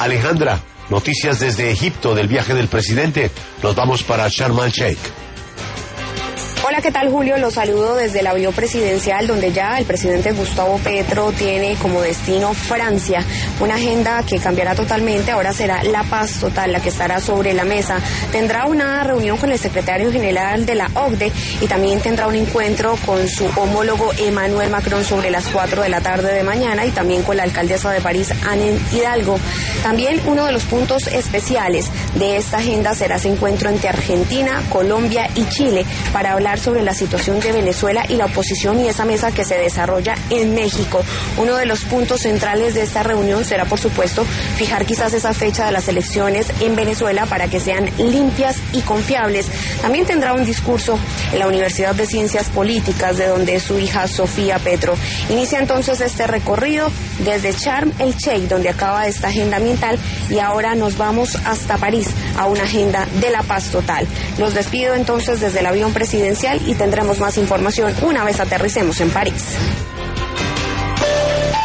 Alejandra, noticias desde Egipto del viaje del presidente. Nos vamos para Sharm el-Sheikh. Hola, ¿qué tal, Julio? Los saludo desde el avión presidencial, donde ya el presidente Gustavo Petro tiene como destino Francia. Una agenda que cambiará totalmente, ahora será la paz total la que estará sobre la mesa. Tendrá una reunión con el secretario general de la OCDE y también tendrá un encuentro con su homólogo Emmanuel Macron sobre las 4 de la tarde de mañana y también con la alcaldesa de París, Anne Hidalgo. También uno de los puntos especiales de esta agenda será ese encuentro entre Argentina, Colombia y Chile para hablar sobre la situación de Venezuela y la oposición y esa mesa que se desarrolla en México. Uno de los puntos centrales de esta reunión será, por supuesto, fijar quizás esa fecha de las elecciones en Venezuela para que sean limpias y confiables. También tendrá un discurso en la Universidad de Ciencias Políticas, de donde es su hija Sofía Petro. Inicia entonces este recorrido desde Sharm el-Sheikh, donde acaba esta agenda ambiental, y ahora nos vamos hasta París a una agenda de la paz total. Los despido entonces desde el avión presidencial y tendremos más información una vez aterricemos en París.